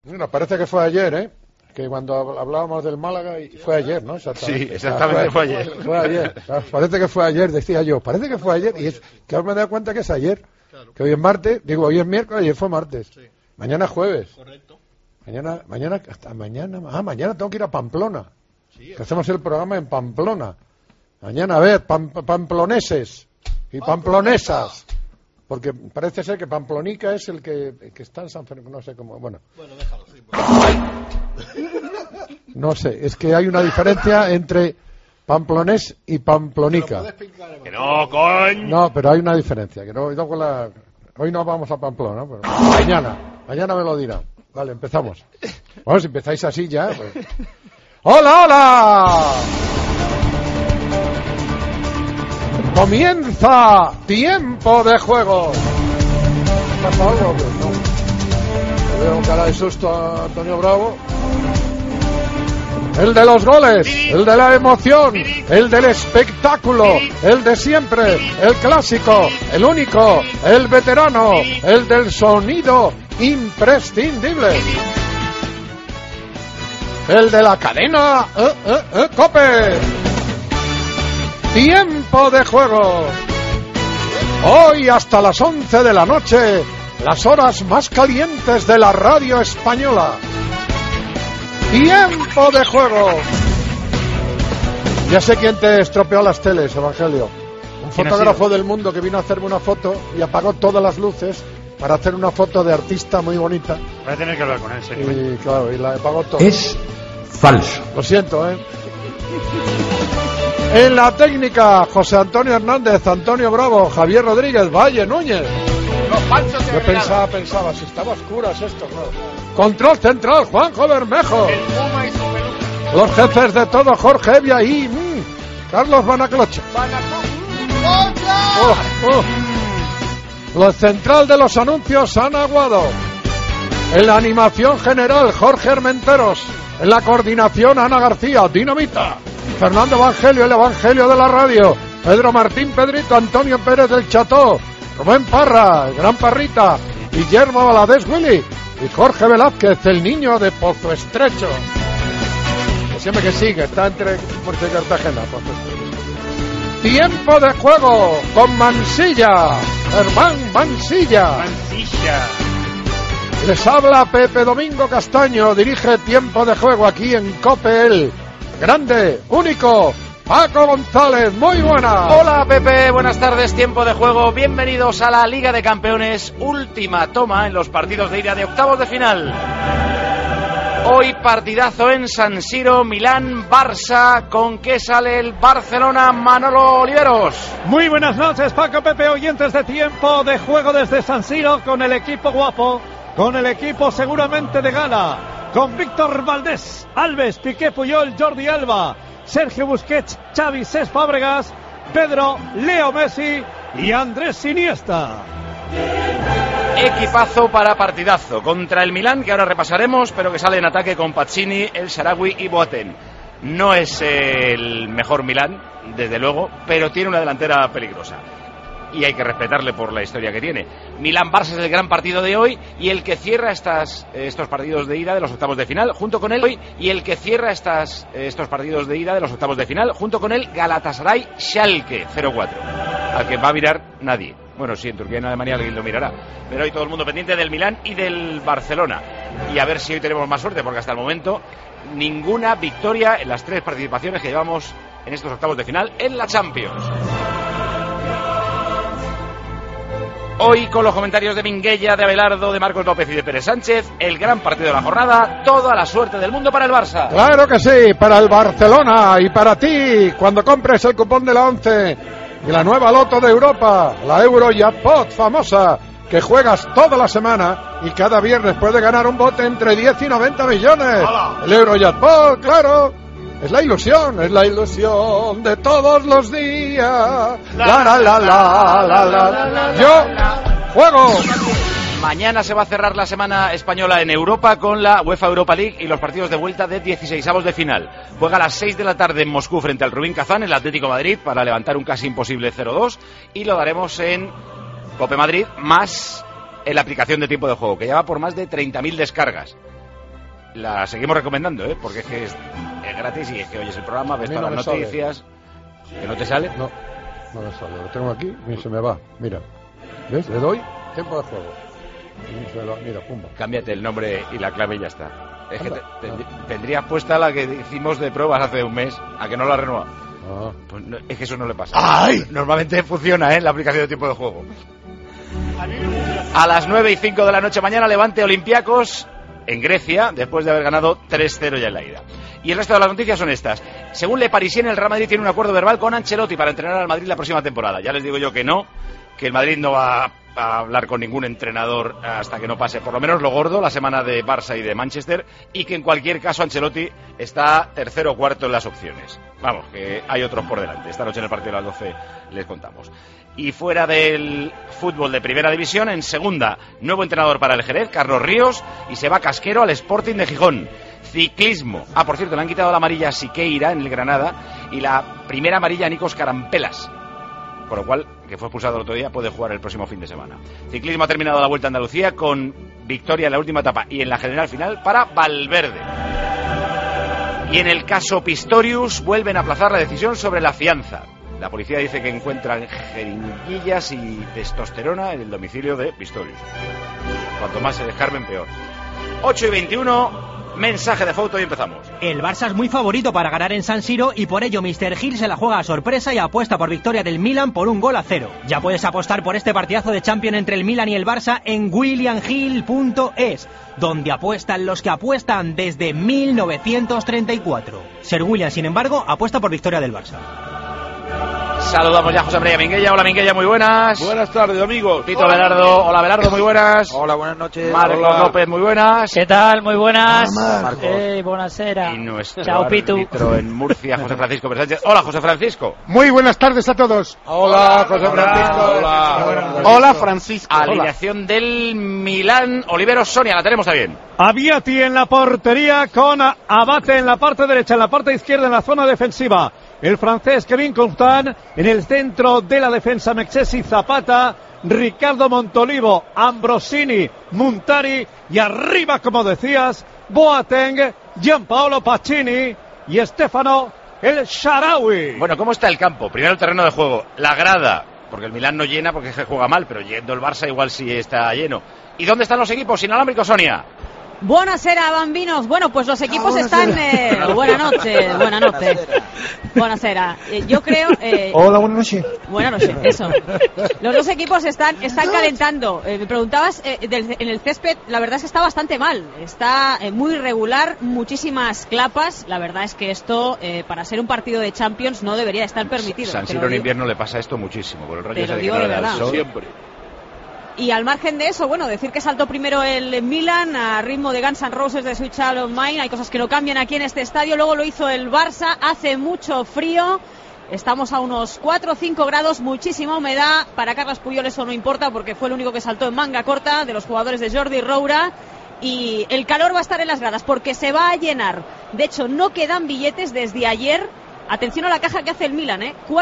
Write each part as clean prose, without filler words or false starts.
Bueno, parece que fue ayer, ¿eh? Que cuando hablábamos del Málaga, y fue ayer, ¿no? Exactamente. Sí, exactamente fue ayer. Fue ayer. Parece que fue ayer, decía yo. Parece que fue ayer. Y es que ahora me he dado cuenta que es ayer. Claro. Que hoy es martes, digo, hoy es miércoles, ayer fue martes. Sí. Mañana es jueves. Correcto. Mañana tengo que ir a Pamplona. Sí, que hacemos el programa en Pamplona. Mañana, a ver, pamploneses y pamplonesas. Porque parece ser que Pamplonica es el que está en San Fernando, no sé cómo, bueno. Bueno, déjalo, sí. No sé, es que hay una diferencia entre pamplonés y Pamplonica. Que no, coño. No, pero hay una diferencia, que no, hoy no vamos a Pamplona, pero mañana me lo dirán. Vale, empezamos. Bueno, si empezáis así ya, pues. ¡Hola, hola! Comienza Tiempo de Juego. ¿Pasa algo? Pues no. Le veo cara de susto a Antonio Bravo. El de los goles, el de la emoción, el del espectáculo, el de siempre, el clásico, el único, el veterano, el del sonido imprescindible. El de la cadena COPE. Tiempo de Juego. Hoy hasta las 11 de la noche, las horas más calientes de la radio española. Tiempo de Juego. Ya sé quién te estropeó las teles, Evangelio. Un fotógrafo del mundo que vino a hacerme una foto y apagó todas las luces para hacer una foto de artista muy bonita. Voy a tener que hablar con él, serio. Y claro, y la apagó todo. Es falso. Lo siento, ¿eh? En la técnica, José Antonio Hernández, Antonio Bravo, Javier Rodríguez, Valle Núñez. Los falsos de Yo pensaba, si estaba oscuras esto, claro. Control central, Juanjo Bermejo. El Puma y su peluca. Los jefes de todo, Jorge Evia y Carlos Banacloche. Los central de los anuncios, Ana Aguado. En la animación general, Jorge Armenteros. En la coordinación, Ana García, Dinamita. Fernando Evangelio, el Evangelio de la radio. Pedro Martín Pedrito, Antonio Pérez del Cható. Rubén Parra, el Gran Parrita. Guillermo Valadez Willy. Y Jorge Velázquez, el niño de Pozo Estrecho. Que siempre que sigue, está entre Puerto y Cartagena. Tiempo de Juego con Mansilla. Germán Mansilla. Les habla Pepe Domingo Castaño. Dirige Tiempo de Juego aquí en COPE el grande, único Paco González. Muy buena. Hola Pepe, buenas tardes, Tiempo de Juego. Bienvenidos a la Liga de Campeones. Última toma en los partidos de ida de octavos de final. Hoy partidazo en San Siro, Milán-Barça. ¿Con qué sale el Barcelona, Manolo Oliveros? Muy buenas noches, Paco, Pepe, oyentes de Tiempo de Juego desde San Siro, con el equipo guapo, con el equipo seguramente de gala, con Víctor Valdés, Alves, Piqué, Puyol, Jordi Alba, Sergio Busquets, Xavi, Cesc Fábregas, Pedro, Leo Messi y Andrés Iniesta. Equipazo para partidazo contra el Milán, que ahora repasaremos, pero que sale en ataque con Pacini, El Shaarawy y Boateng. No es el mejor Milán, desde luego, pero tiene una delantera peligrosa. Y hay que respetarle por la historia que tiene. Milán-Barça es el gran partido de hoy y el que cierra estos partidos de ida de los octavos de final, junto con él estos partidos de ida de los octavos de final, junto con el Galatasaray Schalke 0-4, al que va a mirar nadie. Bueno, sí, en Turquía y en Alemania alguien lo mirará, pero hoy todo el mundo pendiente del Milán y del Barcelona. Y a ver si hoy tenemos más suerte, porque hasta el momento ninguna victoria en las 3 participaciones que llevamos en estos octavos de final en la Champions. Hoy con los comentarios de Minguella, de Abelardo, de Marcos López y de Pérez Sánchez, el gran partido de la jornada, toda la suerte del mundo para el Barça. Claro que sí, para el Barcelona y para ti, cuando compres el cupón de la 11 y la nueva loto de Europa, la Eurojackpot famosa, que juegas toda la semana y cada viernes puedes ganar un bote entre 10 y 90 millones. ¡Hola! El Eurojackpot, claro. Es la ilusión de todos los días. Yo juego. Mañana se va a cerrar la semana española en Europa con la UEFA Europa League y los partidos de vuelta de 16avos de final. Juega a las 6 de la tarde en Moscú frente al Rubin Kazán, el Atlético Madrid, para levantar un casi imposible 0-2, y lo daremos en Cope Madrid, más en la aplicación de Tiempo de Juego, que ya va por más de 30.000 descargas. la seguimos recomendando, porque es que es gratis y es que oyes el programa, ves todas las noticias. ¿Que no te sale? No me sale. Lo tengo aquí y se me va. Mira. ¿Ves? Le doy tiempo de juego. Mira, pumba. Cámbiate el nombre y la clave y ya está. Es que tendrías puesta la que hicimos de pruebas hace un mes, a que no la renueva. Pues no, es que eso no le pasa. ¡Ay! Normalmente funciona, la aplicación de tiempo de juego. A las 9:05 de la noche mañana, Levante Olympiacos en Grecia, después de haber ganado 3-0 ya en la ida. Y el resto de las noticias son estas. Según Le Parisien, el Real Madrid tiene un acuerdo verbal con Ancelotti para entrenar al Madrid la próxima temporada. Ya les digo yo que el Madrid no va a hablar con ningún entrenador hasta que no pase por lo menos lo gordo, la semana de Barça y de Manchester, y que en cualquier caso Ancelotti está tercero o cuarto en las opciones. Vamos, que hay otros por delante. Esta noche en el partido de las 12 les contamos. Y fuera del fútbol de primera división, en segunda, nuevo entrenador para el Jerez, Carlos Ríos, y se va Casquero al Sporting de Gijón. Ciclismo. Por cierto, le han quitado la amarilla a Siqueira en el Granada y la primera amarilla a Nikos Carampelas. Con lo cual, que fue expulsado el otro día, puede jugar el próximo fin de semana. Ciclismo ha terminado la Vuelta a Andalucía con victoria en la última etapa y en la general final para Valverde. Y en el caso Pistorius vuelven a aplazar la decisión sobre la fianza. La policía dice que encuentran jeringuillas y testosterona en el domicilio de Pistorius. Cuanto más se descarmen, peor. 8:21... mensaje de foto y empezamos. El Barça es muy favorito para ganar en San Siro y por ello Mr. Gil se la juega a sorpresa y apuesta por victoria del Milan por 1-0. Ya puedes apostar por este partidazo de Champions entre el Milan y el Barça en williamhill.es, donde apuestan los que apuestan desde 1934. Sir William, sin embargo, apuesta por victoria del Barça. Saludamos ya a José María Minguella. Hola Minguella, muy buenas. Buenas tardes, amigos. Tito Belardo. Hola Belardo, muy buenas. Hola, buenas noches. Marcos López, muy buenas. ¿Qué tal? Muy buenas. Marcos. Buenasera. Y nuestro Chao, Pitu. árbitro en Murcia, José Francisco Sánchez. Hola, José Francisco. Muy buenas tardes a todos. Hola, José Francisco. Hola, Francisco. Alineación del Milán. Olivero Sonia, la tenemos también. Aviati en la portería con Abate en la parte derecha, en la parte izquierda en la zona defensiva. El francés Kevin Constant en el centro de la defensa, Mexesi, Zapata, Ricardo Montolivo, Ambrosini, Montari y arriba, como decías, Boateng, Gianpaolo Pacini y Stefano El Shaarawy. Bueno, ¿cómo está el campo? Primero el terreno de juego, la grada, porque el Milán no llena porque se juega mal, pero yendo el Barça igual sí está lleno. ¿Y dónde están los equipos inalámbricos, Sonia? Buonasera, bambinos. Bueno, pues los equipos están... buenas noches. Buonasera. Yo creo... Hola, buenas noches. Buenas noches, eso. Los dos equipos están calentando. Me preguntabas, en el césped, la verdad es que está bastante mal. Está muy irregular, muchísimas clapas. La verdad es que esto, para ser un partido de Champions, no debería estar permitido. San Siro en invierno le pasa esto muchísimo. Por el rollo te lo digo de verdad. Siempre. Y al margen de eso, bueno, decir que saltó primero el Milan a ritmo de Guns N' Roses de Sweet Child O' Mine. Hay cosas que no cambian aquí en este estadio. Luego lo hizo el Barça, hace mucho frío. Estamos a unos 4 o 5 grados, muchísima humedad. Para Carles Puyol eso no importa porque fue el único que saltó en manga corta de los jugadores de Jordi Roura. Y el calor va a estar en las gradas porque se va a llenar. De hecho, no quedan billetes desde ayer. Atención a la caja que hace el Milan,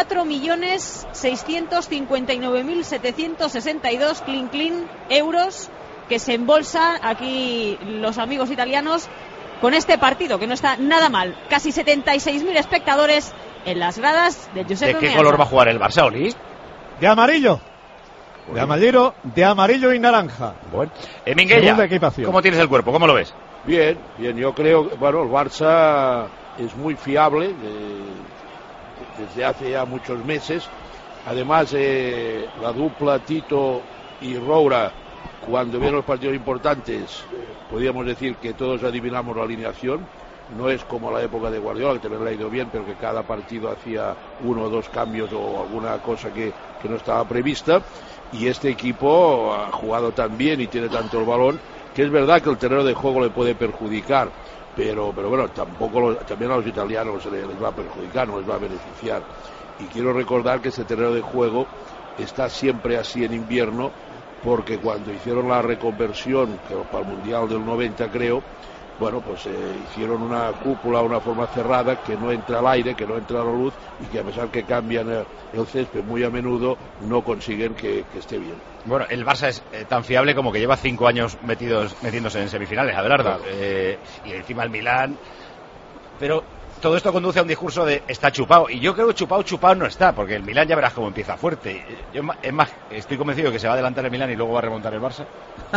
4.659.762 clean euros que se embolsa aquí los amigos italianos con este partido, que no está nada mal. Casi 76.000 espectadores en las gradas de Giuseppe Meazza. ¿De qué Meazza. color va a jugar el Barça, Oli? De amarillo. De amarillo y naranja. Bueno. Minguella, Segunda equipación. ¿cómo tienes el cuerpo? ¿Cómo lo ves? Bien, yo creo que, el Barça es muy fiable desde hace ya muchos meses. Además, la dupla Tito y Roura, cuando vienen los partidos importantes, podríamos decir que todos adivinamos la alineación. No es como la época de Guardiola, que también le ha ido bien, pero que cada partido hacía 1 o 2 cambios o alguna cosa que no estaba prevista. Y este equipo ha jugado tan bien y tiene tanto el balón, que es verdad que el terreno de juego le puede perjudicar. Pero bueno, también a los italianos les va a perjudicar, no les va a beneficiar. Y quiero recordar que ese terreno de juego está siempre así en invierno, porque cuando hicieron la reconversión, que para el Mundial del 90 creo, bueno, pues hicieron una cúpula, una forma cerrada, que no entra el aire, que no entra la luz, y que a pesar que cambian el césped muy a menudo, no consiguen que esté bien. Bueno, el Barça es tan fiable como que lleva 5 años metiéndose en semifinales, Abelardo. Claro. Y encima el Milán. Pero todo esto conduce a un discurso de está chupado. Y yo creo que chupado no está, porque el Milán ya verás cómo empieza fuerte. Yo, es más, estoy convencido que se va a adelantar el Milán y luego va a remontar el Barça.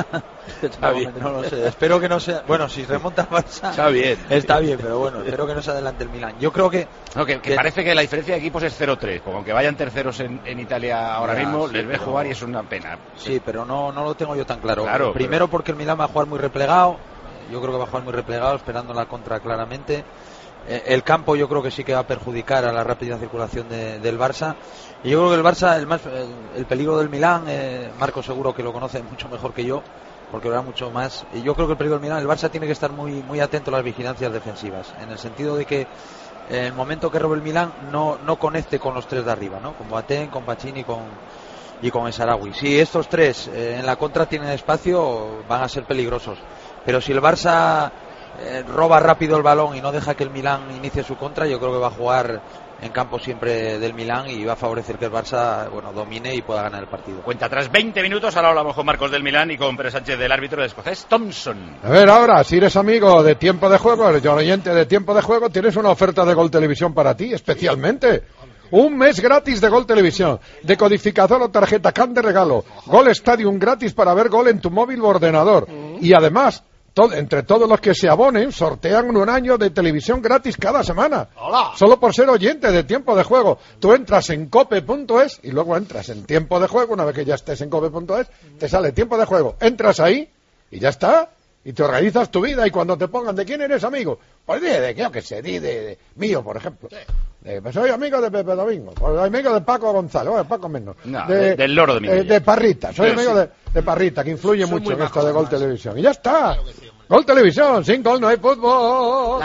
Está bien, no lo sé. Espero que no sea. Bueno, si remonta el Barça. Está bien, pero bueno, espero que no se adelante el Milán. Yo creo que. No, que parece que la diferencia de equipos es 0-3. Porque aunque vayan terceros en Italia ahora mismo, sí, les ve jugar y es una pena. Sí, pero no lo tengo yo tan claro. Claro, primero porque el Milán va a jugar muy replegado. Yo creo que va a jugar muy replegado, esperando la contra claramente. El campo yo creo que sí que va a perjudicar a la rápida circulación del Barça. Y yo creo que el Barça, el peligro del Milán, Marco seguro que lo conoce mucho mejor que yo, porque lo da mucho más. Y yo creo que el peligro del Milán, el Barça tiene que estar muy, muy atento a las vigilancias defensivas, en el sentido de que en el momento que robe el Milán no conecte con los tres de arriba, ¿no? Con Boateng, con Pacini y con el Sarawi. Si estos tres en la contra tienen espacio, van a ser peligrosos. Pero si el Barça roba rápido el balón y no deja que el Milán inicie su contra, yo creo que va a jugar en campo siempre del Milán y va a favorecer que el Barça domine y pueda ganar el partido. Cuenta atrás 20 minutos, ahora hablamos con Marcos del Milán y con Pérez Sánchez del árbitro del escocés Thompson. A ver, ahora, si eres amigo de Tiempo de Juego, eres oyente de Tiempo de Juego, tienes una oferta de Gol Televisión para ti, especialmente. Un mes gratis de Gol Televisión, decodificador o tarjeta CAN de regalo, Gol Stadium gratis para ver gol en tu móvil o ordenador. Y además, entre todos los que se abonen, sortean un año de televisión gratis cada semana. ¡Hola! Solo por ser oyente de Tiempo de Juego. Tú entras en cope.es y luego entras en Tiempo de Juego. Una vez que ya estés en cope.es, te sale Tiempo de Juego. Entras ahí y ya está. Y te organizas tu vida. Y cuando te pongan ¿de quién eres amigo? Pues de yo que sé, de mío, por ejemplo. Pues soy amigo de Pepe Domingo. Pues amigo de Paco González. Bueno, Paco menos. No, del loro de Miguel. De Parrita. Soy amigo de Parrita, que influye mucho en esto de Gol Televisión. Y ya está. Gol Televisión, sin gol no hay fútbol.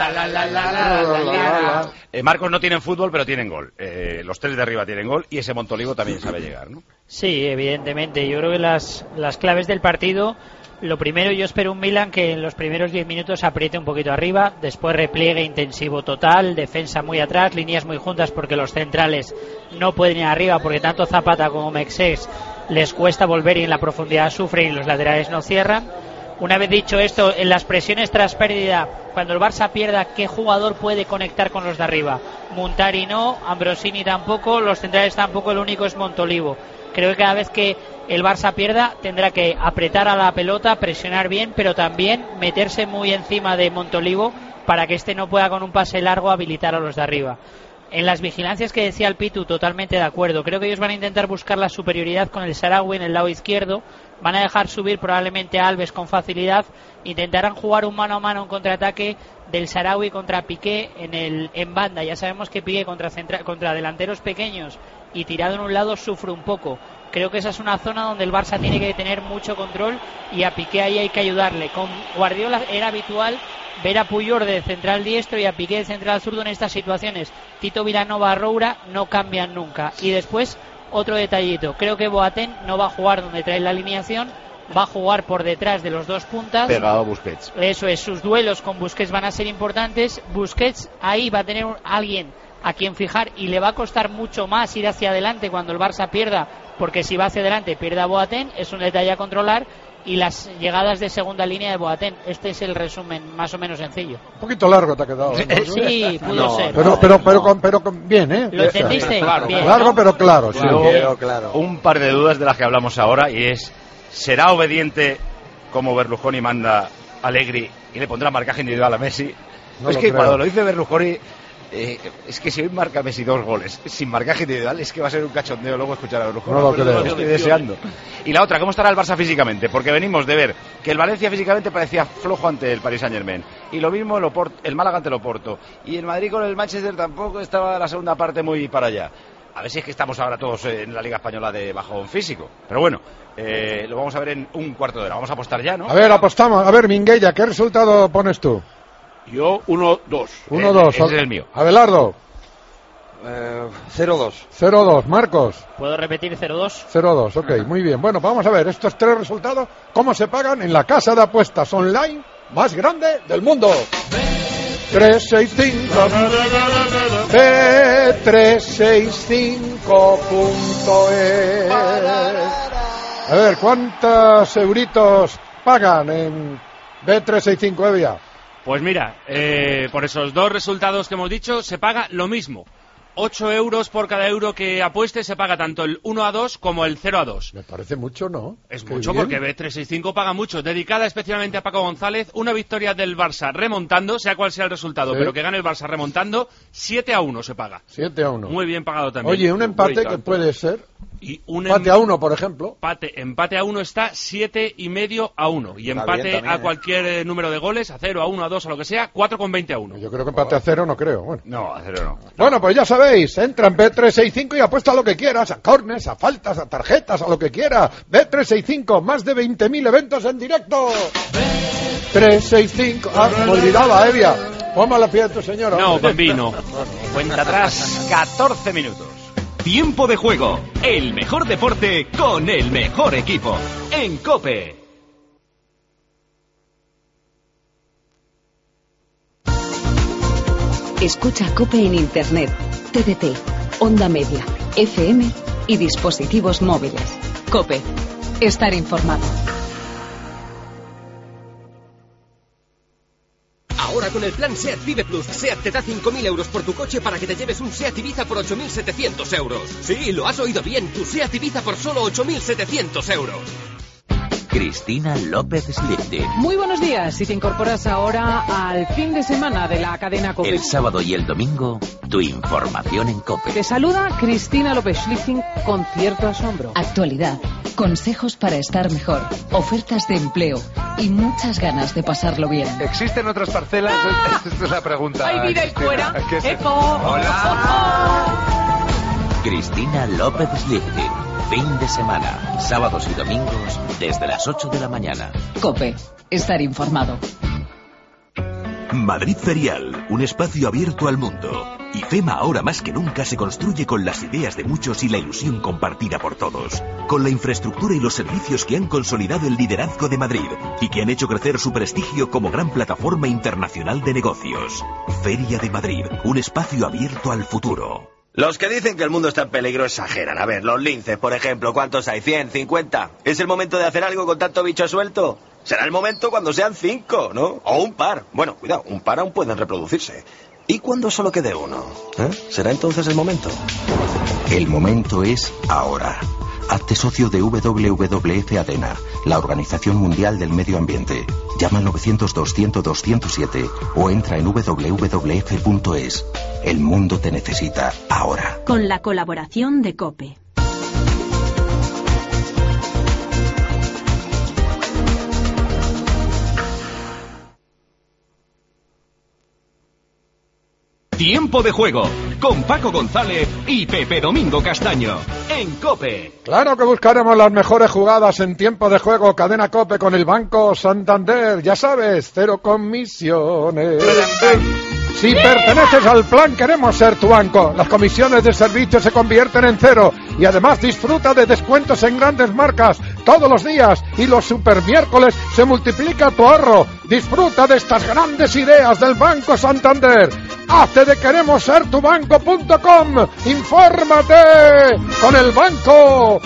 Marcos no tienen fútbol, pero tienen gol. Los tres de arriba tienen gol y ese Montolivo también sabe llegar, ¿no? Sí, evidentemente. Yo creo que las claves del partido, lo primero, yo espero un Milan que en los primeros 10 minutos apriete un poquito arriba, después repliegue intensivo total, defensa muy atrás, líneas muy juntas porque los centrales no pueden ir arriba porque tanto Zapata como Mexés les cuesta volver y en la profundidad sufren y los laterales no cierran. Una vez dicho esto, en las presiones tras pérdida, cuando el Barça pierda, ¿qué jugador puede conectar con los de arriba? Montari no, Ambrosini tampoco, los centrales tampoco, el único es Montolivo. Creo que cada vez que el Barça pierda tendrá que apretar a la pelota, presionar bien, pero también meterse muy encima de Montolivo para que este no pueda con un pase largo habilitar a los de arriba. En las vigilancias que decía el Pitu, totalmente de acuerdo. Creo que ellos van a intentar buscar la superioridad con el Sarawi en el lado izquierdo. Van a dejar subir probablemente a Alves con facilidad. Intentarán jugar un mano a mano en contraataque del Sarawi contra Piqué en banda. Ya sabemos que Piqué contra delanteros pequeños y tirado en un lado sufre un poco. Creo que esa es una zona donde el Barça tiene que tener mucho control y a Piqué ahí hay que ayudarle. Con Guardiola era habitual ver a Puyol de central diestro y a Piqué de central zurdo en estas situaciones. Tito Vilanova, Roura no cambian nunca. Y después, otro detallito. Creo que Boateng no va a jugar donde trae la alineación, va a jugar por detrás de los dos puntas. Pegado a Busquets. Eso es, sus duelos con Busquets van a ser importantes. Busquets ahí va a tener alguien a quien fijar y le va a costar mucho más ir hacia adelante cuando el Barça pierda, porque si va hacia adelante pierde a Boateng, es un detalle a controlar. Y las llegadas de segunda línea de Boateng. Este es el resumen más o menos sencillo. Un poquito largo te ha quedado, ¿no? Sí, pudo ser. Pero bien, ¿eh? ¿Lo entendiste? Claro, bien, largo ¿no? pero claro. Sí. Claro. Un par de dudas de las que hablamos ahora y es, ¿será obediente como Berlusconi manda a Allegri y le pondrá marcaje individual a Messi? No es lo que creo. cuando lo dice Berlusconi, es que si hoy marca Messi 2 goles sin marcaje individual, es que va a ser un cachondeo luego escuchar a Berlusconi. No lo creo. Lo estoy deseando. Y la otra, ¿cómo estará el Barça físicamente? Porque venimos de ver que el Valencia físicamente parecía flojo ante el Paris Saint-Germain. Y lo mismo el Málaga ante el Oporto. Y el Madrid con el Manchester tampoco estaba la segunda parte muy para allá. A ver si es que estamos ahora todos en la Liga Española de bajón físico. Pero bueno, lo vamos a ver en un cuarto de hora. Vamos a apostar ya, ¿no? A ver, apostamos. A ver, Minguella, ¿qué resultado pones tú? Yo 1-2. 1-2. Ese es el mío. Abelardo. 0-2. 0-2. Marcos. ¿Puedo repetir 0-2? 0-2, ok, muy bien. Bueno, vamos a ver estos tres resultados, ¿cómo se pagan en la casa de apuestas online más grande del mundo. 365 B365.es. A ver, ¿cuántos euritos pagan en B365, Evia? Pues mira, por esos dos resultados que hemos dicho, se paga lo mismo. 8 euros por cada euro que apueste, se paga tanto el 1-2 como el 0-2. Me parece mucho, ¿no? Es Qué mucho, bien. porque B365 paga mucho. Dedicada especialmente a Paco González, una victoria del Barça remontando, sea cual sea el resultado, Sí. pero que gane el Barça remontando, 7-1 se paga. 7-1. Muy bien pagado también. Oye, un empate que puede ser. Y un empate a 1, por ejemplo. Empate a 1 está 7,5-1. Y Está empate bien también, a cualquier número de goles, a 0, a 1, a 2, a lo que sea, 4,20-1. Yo creo que empate a 0 no creo. Bueno. No, a 0 no. Bueno, pues ya sabéis, entra en Bet365 y apuesta a lo que quieras, a córners, a faltas, a tarjetas, a lo que quiera. Bet365, más de 20.000 eventos en directo. 365. Ah, me olvidaba, Evia. Ponme la pie de tu señora. No, hombre. bambino. Cuenta atrás, 14 minutos. Tiempo de juego, el mejor deporte con el mejor equipo. En COPE. Escucha COPE en Internet, TDT, Onda Media, FM y dispositivos móviles. COPE. Estar informado. Ahora con el plan SEAT Vive Plus, SEAT te da 5.000 euros por tu coche para que te lleves un SEAT Ibiza por 8.700 euros. Sí, lo has oído bien, tu SEAT Ibiza por solo 8.700 euros. Cristina López Slichting. Muy buenos días, si te incorporas ahora al fin de semana de la cadena COPE. El sábado y el domingo, tu información en COPE. Te saluda Cristina López Slichting con cierto asombro. Actualidad, consejos para estar mejor, ofertas de empleo y muchas ganas de pasarlo bien. ¿Existen otras parcelas? Esta es la pregunta. Hay vida ahí fuera. ¿Qué es ¡Eco! Hola. Cristina López Slichting. Fin de semana, sábados y domingos, desde las 8 de la mañana. COPE. Estar informado. Madrid Ferial, un espacio abierto al mundo. IFEMA ahora más que nunca se construye con las ideas de muchos y la ilusión compartida por todos. Con la infraestructura y los servicios que han consolidado el liderazgo de Madrid y que han hecho crecer su prestigio como gran plataforma internacional de negocios. Feria de Madrid, un espacio abierto al futuro. Los que dicen que el mundo está en peligro exageran. A ver, los linces, por ejemplo, ¿cuántos hay? ¿100? ¿50? ¿Es el momento de hacer algo con tanto bicho suelto? Será el momento cuando sean 5, ¿no? O un par. Bueno, cuidado, un par aún pueden reproducirse. ¿Y cuando solo quede uno? ¿Será entonces el momento? El momento es ahora. Hazte socio de WWF ADENA, la Organización Mundial del Medio Ambiente. Llama al 900-200-207 o entra en www.es. El mundo te necesita ahora. Con la colaboración de COPE. Tiempo de juego, con Paco González y Pepe Domingo Castaño. En COPE. Claro que buscaremos las mejores jugadas en tiempo de juego. Cadena COPE con el Banco Santander. Ya sabes, 0 comisiones. Si perteneces al plan Queremos Ser Tu Banco, las comisiones de servicio se convierten en 0 y además disfruta de descuentos en grandes marcas todos los días y los super miércoles se multiplica tu ahorro. Disfruta de estas grandes ideas del Banco Santander. Hazte de queremossertubanco.com. Infórmate con el Banco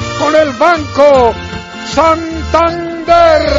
Santander.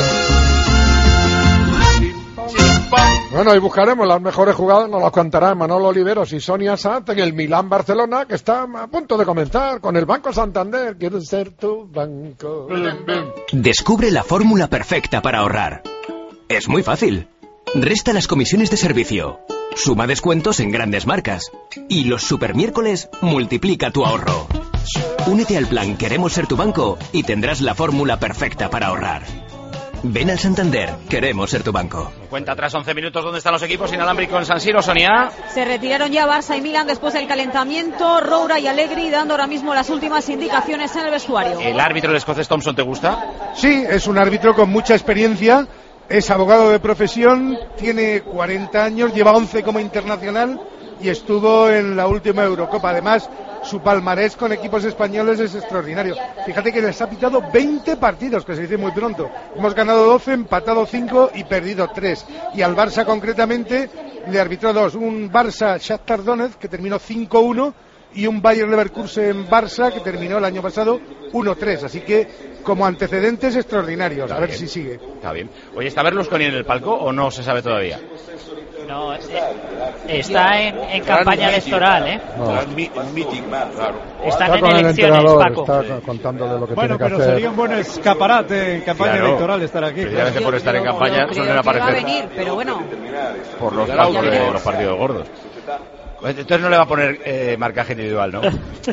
Bueno, y buscaremos las mejores jugadas, nos las contarán Manolo Oliveros y Sonia Sanz en el Milán-Barcelona, que está a punto de comenzar con el Banco Santander. Quiero ser tu banco. Descubre la fórmula perfecta para ahorrar. Es muy fácil. Resta las comisiones de servicio. Suma descuentos en grandes marcas. Y los supermiércoles multiplica tu ahorro. Únete al plan Queremos Ser Tu Banco y tendrás la fórmula perfecta para ahorrar. Ven al Santander, queremos ser tu banco. Cuenta atrás 11 minutos, ¿dónde están los equipos inalámbricos en San Siro, Sonia? Se retiraron ya Barça y Milan después del calentamiento. Roura y Allegri dando ahora mismo las últimas indicaciones en el vestuario. ¿El árbitro, el escocés Thompson, te gusta? Sí, es un árbitro con mucha experiencia, es abogado de profesión, tiene 40 años, lleva 11 como internacional, y estuvo en la última Eurocopa. Además, su palmarés con equipos españoles es extraordinario. Fíjate que les ha pitado 20 partidos, que se dice muy pronto. Hemos ganado 12, empatado 5 y perdido 3. Y al Barça concretamente le arbitró 2. Un Barça-Shakhtar Donetsk que terminó 5-1 y un Bayer Leverkusen-Barça que terminó el año pasado 1-3. Así que como antecedentes extraordinarios. Está a ver bien. si sigue. Está bien. Oye, ¿está Berlusconi en el palco o no se sabe todavía? No, está en campaña electoral, ¿eh? Está en con el elecciones, entrenador, Paco. está contándole lo que Bueno, tiene que pero hacer. sería un buen escaparate en campaña electoral estar aquí. Precisamente por estar en campaña suelen Que va a aparecer venir, pero bueno. por los palcos de los partidos gordos. Entonces no le va a poner marcaje individual, ¿no?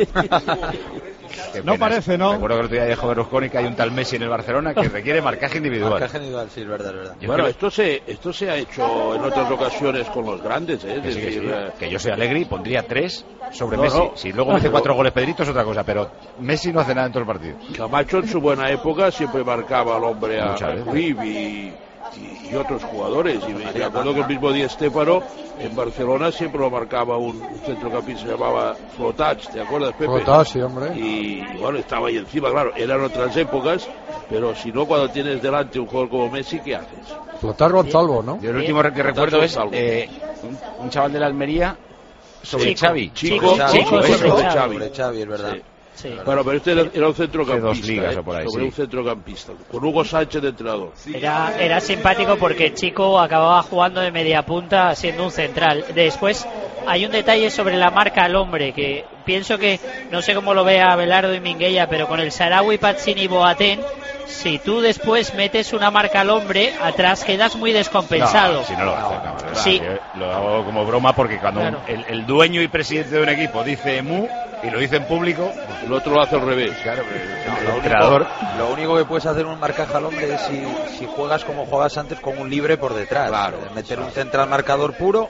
No parece, ¿no? Recuerdo que el otro día dijo Berlusconi que hay un tal Messi en el Barcelona que requiere marcaje individual. Marcaje individual, sí, es verdad, es verdad. Bueno, esto se ha hecho en otras ocasiones con los grandes, ¿eh? Que, sí, decir, que yo soy Allegri, pondría 3 sobre No, Messi. no. Si luego mete 4 goles Pedrito es otra cosa, pero Messi no hace nada en todo el partido. Camacho en su buena época siempre marcaba al hombre a Muchas veces. Rib y otros jugadores. Y me acuerdo que el mismo Di Stéfano en Barcelona siempre lo marcaba un centrocampista, se llamaba Flotats, ¿te acuerdas, Pepe? Flotats, sí, hombre. Y bueno, estaba ahí encima, claro, eran otras épocas, pero si no, cuando tienes delante un jugador como Messi, ¿qué haces? Flotar Gonzalvo, ¿no? Yo el último que recuerdo es un chaval de la Almería sobre Xavi. Chico, sobre Xavi. Xavi, es verdad. Sí. Bueno, pero este era un centrocampista, Hace 2 ligas o por ahí, sobre sí. un centrocampista, con Hugo Sánchez de entrenador. Era simpático porque Chico acababa jugando de media punta siendo un central. Después hay un detalle sobre la marca al hombre que pienso que, no sé cómo lo vea Abelardo y Minguella, pero con el Sarawi, Pazzini y Boateng, si tú después metes una marca al hombre, atrás quedas muy descompensado. No, si no lo va a hacer, no, ¿verdad? Sí. Yo lo hago como broma porque cuando Claro. el dueño y presidente de un equipo dice mu y lo dice en público, el otro lo hace al revés. Claro, el Lo entrenador. lo único que puedes hacer un marcaje al hombre es si juegas como jugabas antes con un libre por detrás. Claro. Meter un central marcador puro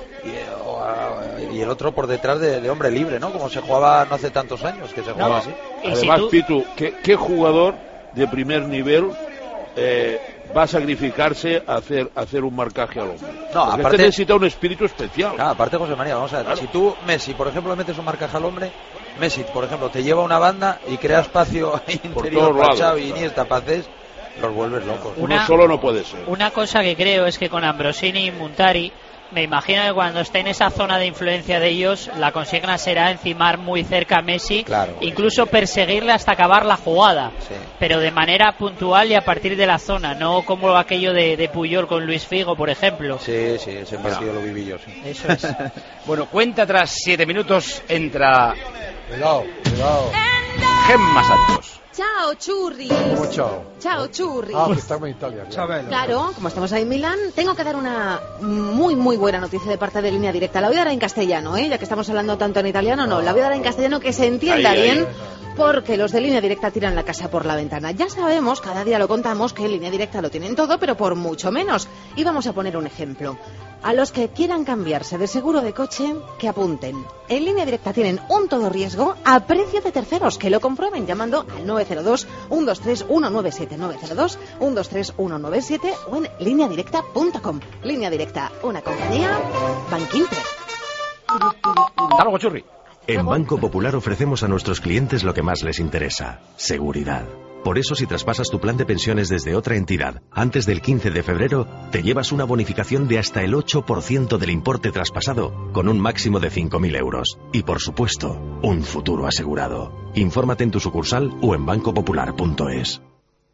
y el otro por detrás de hombre libre, ¿no? Como se jugaba no hace tantos años que se jugaba así. Además, Pitu, ¿qué jugador de primer nivel va a sacrificarse a hacer un marcaje al hombre? No, Porque aparte- este necesita un espíritu especial. Claro, aparte, José María, vamos a ver. Claro. Si tú, Messi, por ejemplo, metes un marcaje al hombre, Messi, por ejemplo, te lleva una banda y crea espacio interior todos para lados, Xavi, claro. Iniesta, Pacés, los vuelves locos. Uno solo no puede ser. Una cosa que creo es que con Ambrosini y Montari, me imagino que cuando esté en esa zona de influencia de ellos, la consigna será encimar muy cerca a Messi, Claro. incluso perseguirle hasta acabar la jugada, Sí. pero de manera puntual y a partir de la zona, no como aquello de Puyol con Luis Figo, por ejemplo. Sí, ese partido lo viví yo, sí. Eso es. Bueno, cuenta tras 7 minutos, entra Cuidado. Gemma Santos. Chao, churris. ¿Cómo chao? Chao, churris. Ah, que estamos en Italia. ya. Claro, como estamos ahí en Milán, tengo que dar una muy, muy buena noticia de parte de Línea Directa. La voy a dar en castellano, ¿eh? Ya que estamos hablando tanto en italiano, no. La voy a dar en castellano que se entienda Ahí, ahí. bien, porque los de Línea Directa tiran la casa por la ventana. Ya sabemos, cada día lo contamos, que en Línea Directa lo tienen todo, pero por mucho menos. Y vamos a poner un ejemplo. A los que quieran cambiarse de seguro de coche, que apunten. En Línea Directa tienen un todo riesgo a precio de terceros, que lo comprueben llamando al 902-123-197, 902-123-197 o en lineadirecta.com. Línea Directa, una compañía Bankinter. Hasta luego, churri. En Banco Popular ofrecemos a nuestros clientes lo que más les interesa, seguridad. Por eso, si traspasas tu plan de pensiones desde otra entidad antes del 15 de febrero, te llevas una bonificación de hasta el 8% del importe traspasado, con un máximo de 5.000 euros. Y, por supuesto, un futuro asegurado. Infórmate en tu sucursal o en bancopopular.es.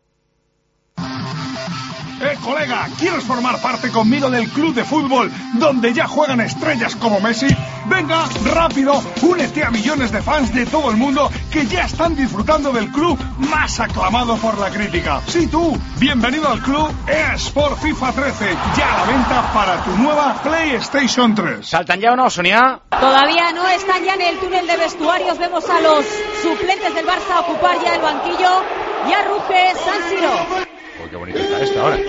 Colega, ¿quieres formar parte conmigo del club de fútbol donde ya juegan estrellas como Messi? Venga, rápido, únete a millones de fans de todo el mundo que ya están disfrutando del club más aclamado por la crítica. Sí, tú, bienvenido al club eSport FIFA 13, ya a la venta para tu nueva PlayStation 3. ¿Saltan ya o no, Sonia? Todavía no están ya en el túnel de vestuarios. Vemos a los suplentes del Barça ocupar ya el banquillo. Ya ruge San Siro. Uy, qué bonito está esto ahora.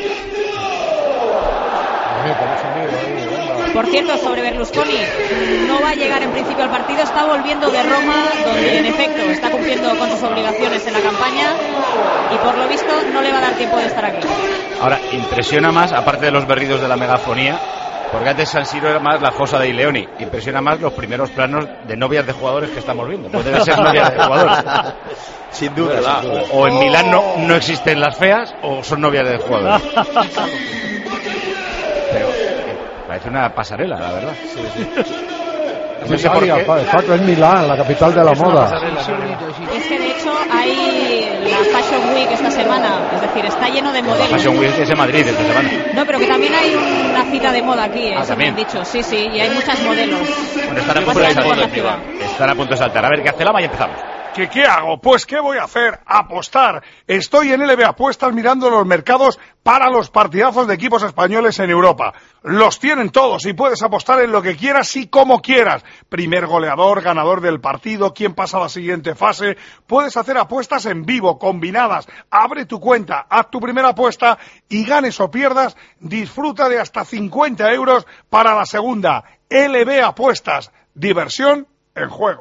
Por cierto, sobre Berlusconi, no va a llegar en principio al partido, está volviendo de Roma, donde en efecto está cumpliendo con sus obligaciones en la campaña y por lo visto no le va a dar tiempo de estar aquí. Ahora, impresiona más, aparte de los berridos de la megafonía, Porque antes San Siro era más la fosa de Ileoni. Impresiona más los primeros planos de novias de jugadores que estamos viendo. Pues deben ser novias de jugadores. Sin duda. O en Milán no existen las feas o son novias de jugadores. Pero parece una pasarela, la verdad. No sé por qué. Paco, es Milán, la capital de la moda. Es que de hecho hay la Fashion Week esta semana, es decir, está lleno de modelos. La Fashion Week es en Madrid esta semana. No, pero que también hay una cita de moda aquí, eso me ¿también? han dicho. Sí, y hay muchas modelos. Bueno, están a punto de saltar. Están a punto de saltar. A ver, ¿qué hace Lama? Y empezamos. ¿Qué hago? Pues ¿qué voy a hacer? Apostar. Estoy en LB Apuestas mirando los mercados para los partidazos de equipos españoles en Europa. Los tienen todos y puedes apostar en lo que quieras y como quieras. Primer goleador, ganador del partido, quién pasa a la siguiente fase. Puedes hacer apuestas en vivo, combinadas. Abre tu cuenta, haz tu primera apuesta y ganes o pierdas, disfruta de hasta 50 euros para la segunda. LB Apuestas. Diversión en juego.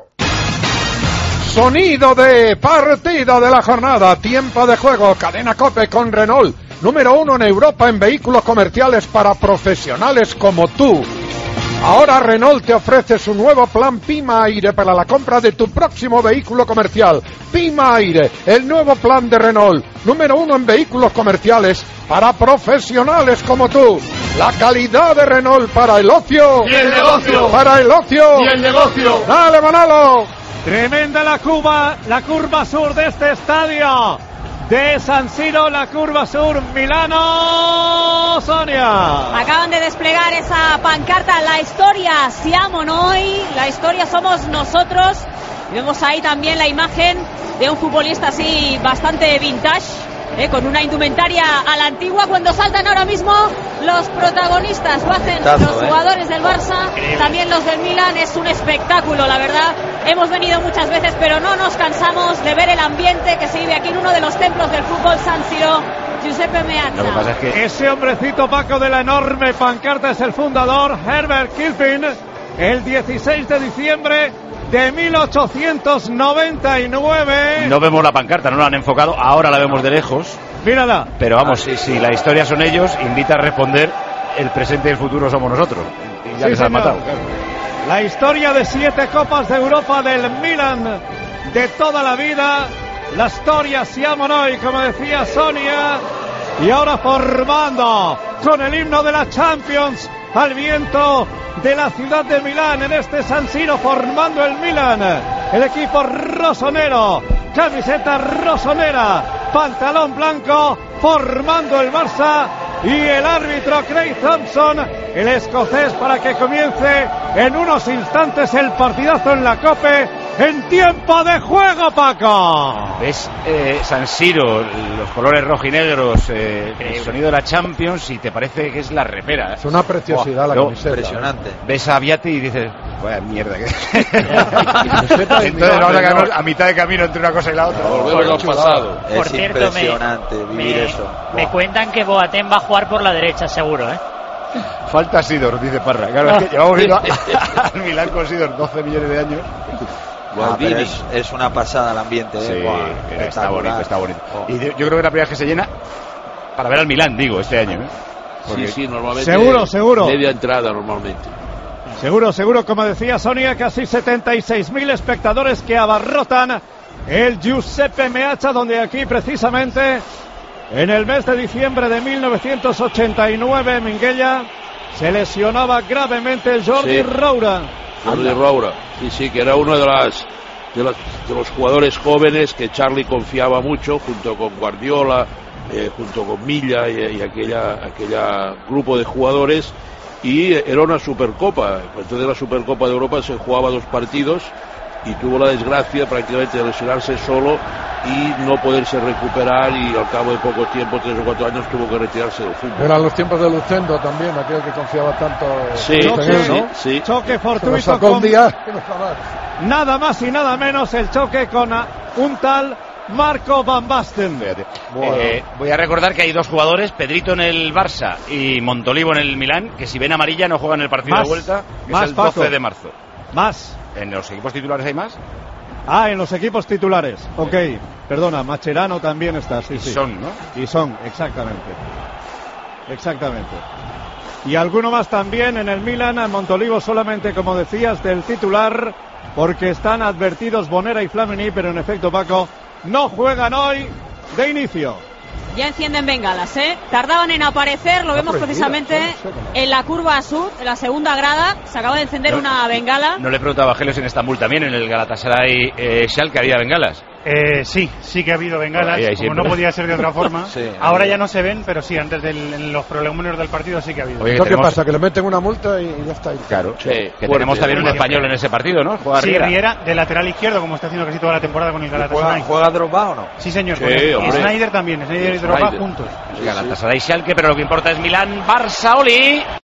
Sonido de partido de la jornada, tiempo de juego, cadena COPE con Renault, número 1 en Europa en vehículos comerciales para profesionales como tú. Ahora Renault te ofrece su nuevo plan Pima Aire para la compra de tu próximo vehículo comercial. Pima Aire, el nuevo plan de Renault, número 1 en vehículos comerciales para profesionales como tú. La calidad de Renault para el ocio y el negocio. Para el ocio Y el negocio. Dale, Manolo. Tremenda la curva sur de este estadio de San Siro, la curva sur, Milano, Sonia. Acaban de desplegar esa pancarta, la historia siamo noi, la historia somos nosotros. Y vemos ahí también la imagen de un futbolista así bastante vintage, con una indumentaria a la antigua. Cuando saltan ahora mismo los protagonistas, lo hacen los jugadores del Barça, también los del Milan. Es un espectáculo, la verdad. Hemos venido muchas veces, pero no nos cansamos de ver el ambiente que se vive aquí en uno de los templos del fútbol, San Siro. Giuseppe Meazza. Lo que pasa es que ese hombrecito, Paco, de la enorme pancarta es el fundador, Herbert Kilpin, el 16 de diciembre de 1899. no vemos la pancarta, no la han enfocado, ahora la vemos de lejos. Mírala. Pero vamos, si la historia son ellos, invita a responder, el presente y el futuro somos nosotros. Y ya les han matado. La historia de 7 Copas de Europa del Milan de toda la vida. La historia siamo noi, como decía Sonia. Y ahora formando con el himno de la Champions al viento de la ciudad de Milán en este San Siro, formando el Milan, el equipo rosonero, camiseta rosonera, pantalón blanco, formando el Barça, y el árbitro Craig Thompson, el escocés, para que comience en unos instantes el partidazo en la COPE en tiempo de juego, Paco. Ves San Siro, los colores rojinegros, el sonido de la Champions, y te parece que es la repera. Es una preciosidad la camiseta. Impresionante. Ves a Viati y dices, vaya mierda. Entonces vamos a quedarnos a mitad de camino entre una cosa y la otra. Volvemos al pasado. Es Por cierto, impresionante vivir eso. Me cuentan que Boateng va a jugar por la derecha, seguro, ¿eh? Falta Sidor, dice Parra. Claro, es que llevamos viendo al Milán con Sidor 12 millones de años. Pero es una pasada el ambiente. Sí, está bonito, está bonito. Oh. Y yo creo que la primera vez que se llena para ver al Milán, digo, este año. Porque sí, normalmente. Seguro. Media entrada normalmente. Seguro, como decía Sonia, casi 76.000 espectadores que abarrotan el Giuseppe Meazza, donde aquí precisamente en el mes de diciembre de 1989, Minguella, se lesionaba gravemente Jordi Roura. Jordi Roura, sí, que era uno de los jugadores jóvenes que Charlie confiaba mucho, junto con Guardiola, junto con Milla y aquella grupo de jugadores, y era una Supercopa. Entonces la Supercopa de Europa se jugaba 2 partidos y tuvo la desgracia prácticamente de lesionarse solo y no poderse recuperar, y al cabo de poco tiempo, 3 o 4 años, tuvo que retirarse del fútbol. Eran los tiempos de Lucendo también, aquel que confiaba tanto Sí. Choque fortuito con nada más y nada menos, el choque con un tal Marco Van Basten. Voy a recordar que hay 2 jugadores, Pedrito en el Barça y Montolivo en el Milán, que si ven amarilla no juegan el partido de vuelta, que es el 12 de marzo. Más. ¿En los equipos titulares hay más? En los equipos titulares. Ok, perdona, Macherano también está. Sí. Son, ¿no? Y son, exactamente. Exactamente. Y alguno más también en el Milan, a Montolivo solamente, como decías, del titular, porque están advertidos Bonera y Flamini, pero en efecto, Paco, no juegan hoy de inicio. Ya encienden bengalas, ¿eh? Tardaban en aparecer, lo vemos precisamente en la curva sur, en la segunda grada, se acaba de encender una bengala. No le preguntaba a Gelios en Estambul también, en el Galatasaray Schalke había bengalas. Sí que ha habido bengalas, como no podía ser de otra forma. Sí, ahora ya no se ven, pero sí, antes en los prolegómenos del partido sí que ha habido. Oye, ¿qué pasa? Que le meten una multa y ya está ahí. Claro, sí, que tenemos también un español en ese partido, ¿no? Juega Riera de lateral izquierdo, como está haciendo casi toda la temporada con el Galatasaray. ¿Juega Drogba o no? Sí, señor. Y Snyder también, Snyder y Drogba juntos. Galatasaray Schalke, pero lo que importa es Milán, Barça, Oli.